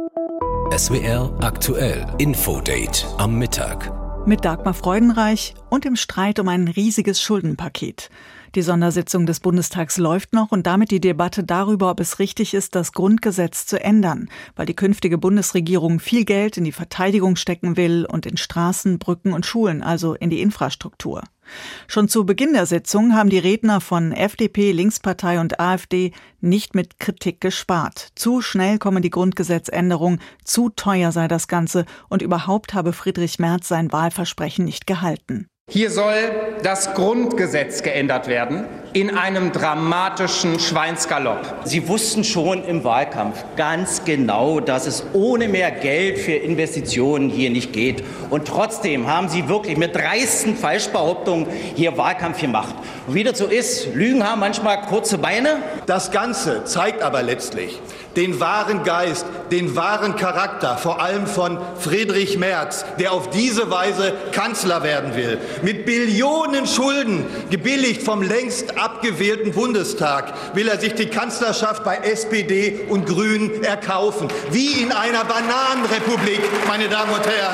SWR aktuell Infodate am Mittag. Mit Dagmar Freudenreich und im Streit um ein riesiges Schuldenpaket. Die Sondersitzung des Bundestags läuft noch und damit die Debatte darüber, ob es richtig ist, das Grundgesetz zu ändern, weil die künftige Bundesregierung viel Geld in die Verteidigung stecken will und in Straßen, Brücken und Schulen, also in die Infrastruktur. Schon zu Beginn der Sitzung haben die Redner von FDP, Linkspartei und AfD nicht mit Kritik gespart. Zu schnell komme die Grundgesetzänderung, zu teuer sei das Ganze und überhaupt habe Friedrich Merz sein Wahlversprechen nicht gehalten. Hier soll das Grundgesetz geändert werden in einem dramatischen Schweinsgalopp. Sie wussten schon im Wahlkampf ganz genau, dass es ohne mehr Geld für Investitionen hier nicht geht. Und trotzdem haben Sie wirklich mit dreisten Falschbehauptungen hier Wahlkampf gemacht. Und wie das so ist, Lügen haben manchmal kurze Beine. Das Ganze zeigt aber letztlich den wahren Geist, den wahren Charakter, vor allem von Friedrich Merz, der auf diese Weise Kanzler werden will. Mit Billionen Schulden, gebilligt vom längst abgewählten Bundestag, will er sich die Kanzlerschaft bei SPD und Grünen erkaufen. Wie in einer Bananenrepublik, meine Damen und Herren.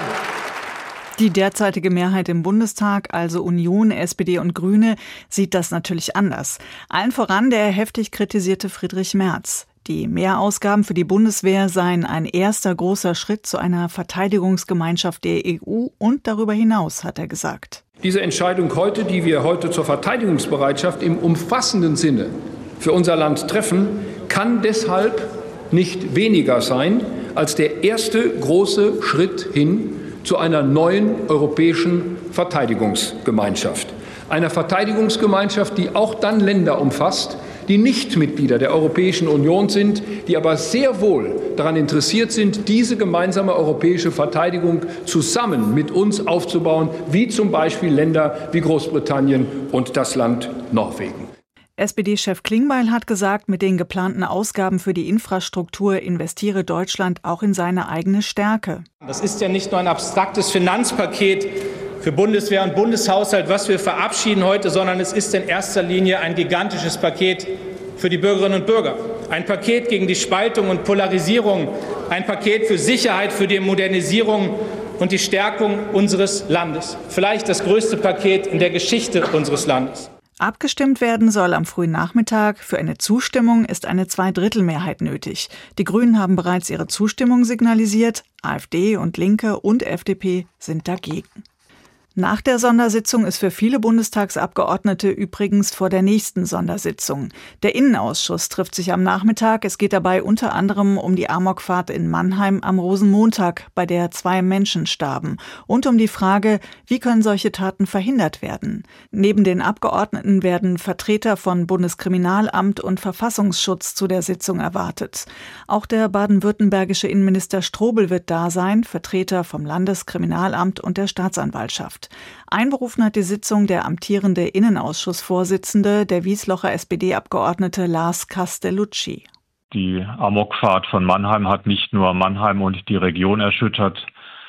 Die derzeitige Mehrheit im Bundestag, also Union, SPD und Grüne, sieht das natürlich anders. Allen voran der heftig kritisierte Friedrich Merz. Die Mehrausgaben für die Bundeswehr seien ein erster großer Schritt zu einer Verteidigungsgemeinschaft der EU und darüber hinaus, hat er gesagt. Diese Entscheidung heute, die wir heute zur Verteidigungsbereitschaft im umfassenden Sinne für unser Land treffen, kann deshalb nicht weniger sein als der erste große Schritt hin zu einer neuen europäischen Verteidigungsgemeinschaft. Einer Verteidigungsgemeinschaft, die auch dann Länder umfasst, die nicht Mitglieder der Europäischen Union sind, die aber sehr wohl daran interessiert sind, diese gemeinsame europäische Verteidigung zusammen mit uns aufzubauen, wie zum Beispiel Länder wie Großbritannien und das Land Norwegen. SPD-Chef Klingbeil hat gesagt, mit den geplanten Ausgaben für die Infrastruktur investiere Deutschland auch in seine eigene Stärke. Das ist ja nicht nur ein abstraktes Finanzpaket für Bundeswehr und Bundeshaushalt, was wir verabschieden heute, sondern es ist in erster Linie ein gigantisches Paket für die Bürgerinnen und Bürger. Ein Paket gegen die Spaltung und Polarisierung, ein Paket für Sicherheit, für die Modernisierung und die Stärkung unseres Landes. Vielleicht das größte Paket in der Geschichte unseres Landes. Abgestimmt werden soll am frühen Nachmittag. Für eine Zustimmung ist eine Zweidrittelmehrheit nötig. Die Grünen haben bereits ihre Zustimmung signalisiert. AfD und Linke und FDP sind dagegen. Nach der Sondersitzung ist für viele Bundestagsabgeordnete übrigens vor der nächsten Sondersitzung. Der Innenausschuss trifft sich am Nachmittag. Es geht dabei unter anderem um die Amokfahrt in Mannheim am Rosenmontag, bei der 2 Menschen starben. Und um die Frage, wie können solche Taten verhindert werden? Neben den Abgeordneten werden Vertreter von Bundeskriminalamt und Verfassungsschutz zu der Sitzung erwartet. Auch der baden-württembergische Innenminister Strobel wird da sein, Vertreter vom Landeskriminalamt und der Staatsanwaltschaft. Einberufen hat die Sitzung der amtierende Innenausschussvorsitzende, der Wieslocher SPD-Abgeordnete Lars Castellucci. Die Amokfahrt von Mannheim hat nicht nur Mannheim und die Region erschüttert,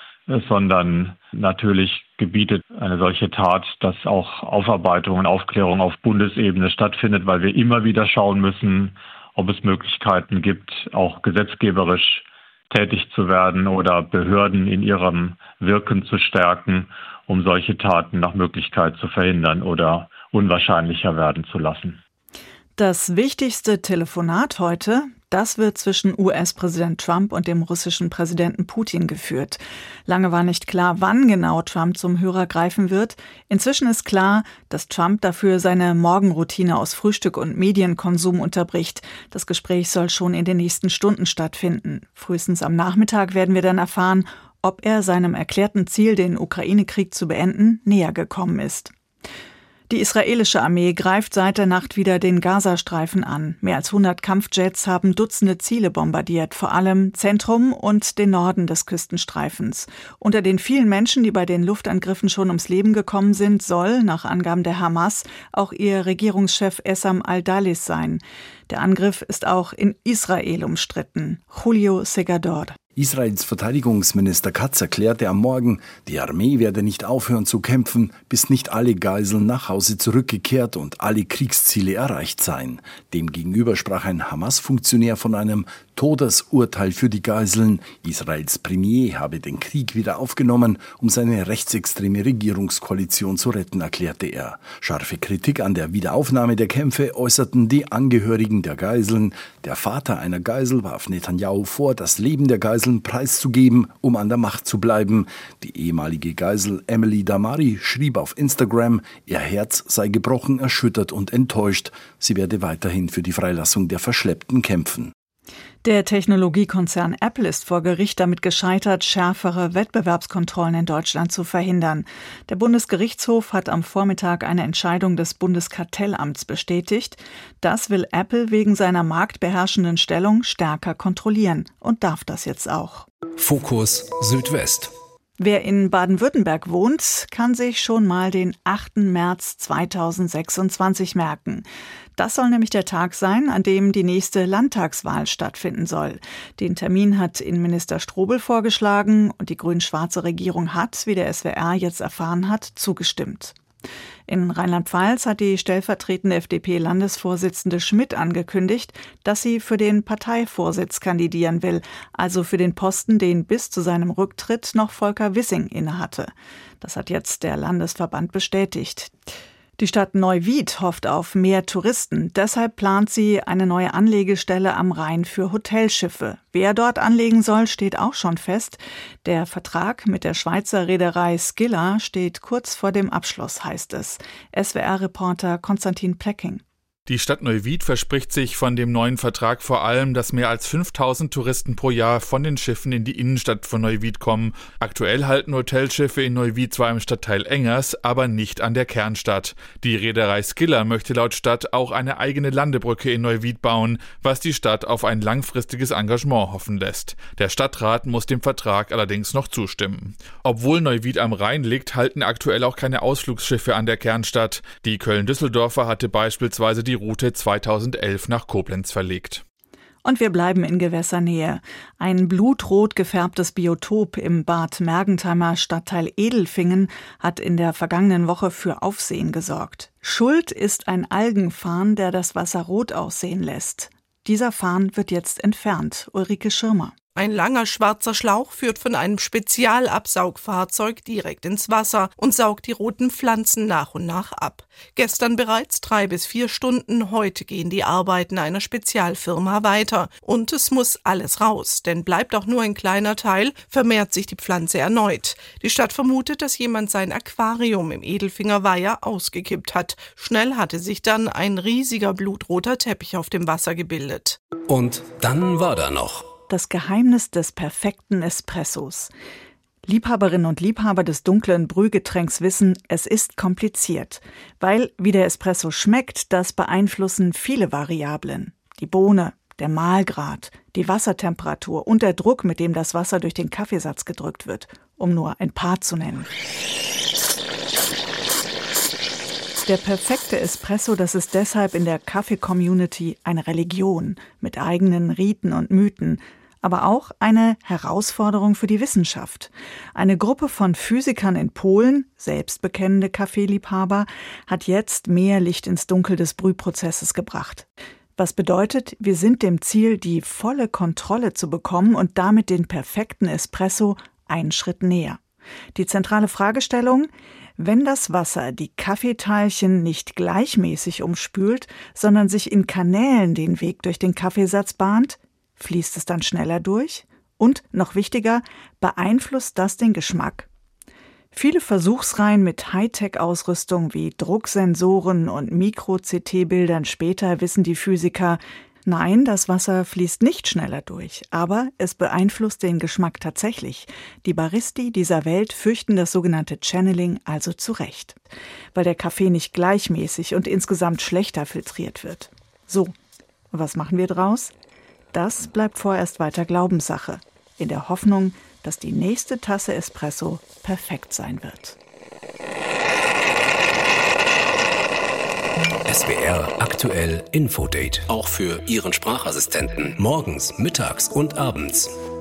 sondern natürlich gebietet eine solche Tat, dass auch Aufarbeitung und Aufklärung auf Bundesebene stattfindet, weil wir immer wieder schauen müssen, ob es Möglichkeiten gibt, auch gesetzgeberisch tätig zu werden oder Behörden in ihrem Wirken zu stärken, um solche Taten nach Möglichkeit zu verhindern oder unwahrscheinlicher werden zu lassen. Das wichtigste Telefonat heute, das wird zwischen US-Präsident Trump und dem russischen Präsidenten Putin geführt. Lange war nicht klar, wann genau Trump zum Hörer greifen wird. Inzwischen ist klar, dass Trump dafür seine Morgenroutine aus Frühstück und Medienkonsum unterbricht. Das Gespräch soll schon in den nächsten Stunden stattfinden. Frühestens am Nachmittag werden wir dann erfahren, ob er seinem erklärten Ziel, den Ukraine-Krieg zu beenden, näher gekommen ist. Die israelische Armee greift seit der Nacht wieder den Gazastreifen an. Mehr als 100 Kampfjets haben Dutzende Ziele bombardiert, vor allem Zentrum und den Norden des Küstenstreifens. Unter den vielen Menschen, die bei den Luftangriffen schon ums Leben gekommen sind, soll, nach Angaben der Hamas, auch ihr Regierungschef Essam al-Dalis sein. Der Angriff ist auch in Israel umstritten. Julio Segador. Israels Verteidigungsminister Katz erklärte am Morgen, die Armee werde nicht aufhören zu kämpfen, bis nicht alle Geiseln nach Hause zurückgekehrt und alle Kriegsziele erreicht seien. Demgegenüber sprach ein Hamas-Funktionär von einem Todesurteil für die Geiseln. Israels Premier habe den Krieg wieder aufgenommen, um seine rechtsextreme Regierungskoalition zu retten, erklärte er. Scharfe Kritik an der Wiederaufnahme der Kämpfe äußerten die Angehörigen der Geiseln. Der Vater einer Geisel warf Netanyahu vor, das Leben der Geiseln preiszugeben, um an der Macht zu bleiben. Die ehemalige Geisel Emily Damari schrieb auf Instagram, ihr Herz sei gebrochen, erschüttert und enttäuscht. Sie werde weiterhin für die Freilassung der Verschleppten kämpfen. Der Technologiekonzern Apple ist vor Gericht damit gescheitert, schärfere Wettbewerbskontrollen in Deutschland zu verhindern. Der Bundesgerichtshof hat am Vormittag eine Entscheidung des Bundeskartellamts bestätigt. Das will Apple wegen seiner marktbeherrschenden Stellung stärker kontrollieren und darf das jetzt auch. Fokus Südwest. Wer in Baden-Württemberg wohnt, kann sich schon mal den 8. März 2026 merken. Das soll nämlich der Tag sein, an dem die nächste Landtagswahl stattfinden soll. Den Termin hat Innenminister Strobel vorgeschlagen und die grün-schwarze Regierung hat, wie der SWR jetzt erfahren hat, zugestimmt. In Rheinland-Pfalz hat die stellvertretende FDP-Landesvorsitzende Schmidt angekündigt, dass sie für den Parteivorsitz kandidieren will, also für den Posten, den bis zu seinem Rücktritt noch Volker Wissing innehatte. Das hat jetzt der Landesverband bestätigt. Die Stadt Neuwied hofft auf mehr Touristen. Deshalb plant sie eine neue Anlegestelle am Rhein für Hotelschiffe. Wer dort anlegen soll, steht auch schon fest. Der Vertrag mit der Schweizer Reederei Skilla steht kurz vor dem Abschluss, heißt es. SWR-Reporter Konstantin Plecking. Die Stadt Neuwied verspricht sich von dem neuen Vertrag vor allem, dass mehr als 5.000 Touristen pro Jahr von den Schiffen in die Innenstadt von Neuwied kommen. Aktuell halten Hotelschiffe in Neuwied zwar im Stadtteil Engers, aber nicht an der Kernstadt. Die Reederei Skilla möchte laut Stadt auch eine eigene Landebrücke in Neuwied bauen, was die Stadt auf ein langfristiges Engagement hoffen lässt. Der Stadtrat muss dem Vertrag allerdings noch zustimmen. Obwohl Neuwied am Rhein liegt, halten aktuell auch keine Ausflugsschiffe an der Kernstadt. Die Köln-Düsseldorfer hatte beispielsweise die Route 2011 nach Koblenz verlegt. Und wir bleiben in Gewässernähe. Ein blutrot gefärbtes Biotop im Bad Mergentheimer Stadtteil Edelfingen hat in der vergangenen Woche für Aufsehen gesorgt. Schuld ist ein Algenfarn, der das Wasser rot aussehen lässt. Dieser Farn wird jetzt entfernt. Ulrike Schirmer. Ein langer schwarzer Schlauch führt von einem Spezialabsaugfahrzeug direkt ins Wasser und saugt die roten Pflanzen nach und nach ab. Gestern bereits 3 bis 4 Stunden, heute gehen die Arbeiten einer Spezialfirma weiter. Und es muss alles raus, denn bleibt auch nur ein kleiner Teil, vermehrt sich die Pflanze erneut. Die Stadt vermutet, dass jemand sein Aquarium im Edelfinger Weiher ausgekippt hat. Schnell hatte sich dann ein riesiger blutroter Teppich auf dem Wasser gebildet. Und dann war da noch das Geheimnis des perfekten Espressos. Liebhaberinnen und Liebhaber des dunklen Brühgetränks wissen, es ist kompliziert. Weil, wie der Espresso schmeckt, das beeinflussen viele Variablen. Die Bohne, der Mahlgrad, die Wassertemperatur und der Druck, mit dem das Wasser durch den Kaffeesatz gedrückt wird, um nur ein paar zu nennen. Der perfekte Espresso, das ist deshalb in der Kaffee-Community eine Religion mit eigenen Riten und Mythen, aber auch eine Herausforderung für die Wissenschaft. Eine Gruppe von Physikern in Polen, selbstbekennende Kaffeeliebhaber, hat jetzt mehr Licht ins Dunkel des Brühprozesses gebracht. Was bedeutet, wir sind dem Ziel, die volle Kontrolle zu bekommen und damit den perfekten Espresso einen Schritt näher. Die zentrale Fragestellung: Wenn das Wasser die Kaffeeteilchen nicht gleichmäßig umspült, sondern sich in Kanälen den Weg durch den Kaffeesatz bahnt, fließt es dann schneller durch? Und, noch wichtiger, beeinflusst das den Geschmack? Viele Versuchsreihen mit Hightech-Ausrüstung wie Drucksensoren und Mikro-CT-Bildern später wissen die Physiker, nein, das Wasser fließt nicht schneller durch, aber es beeinflusst den Geschmack tatsächlich. Die Baristi dieser Welt fürchten das sogenannte Channeling also zu Recht, weil der Kaffee nicht gleichmäßig und insgesamt schlechter filtriert wird. So, was machen wir draus? Das bleibt vorerst weiter Glaubenssache, in der Hoffnung, dass die nächste Tasse Espresso perfekt sein wird. SWR aktuell Infodate. Auch für Ihren Sprachassistenten. Morgens, mittags und abends.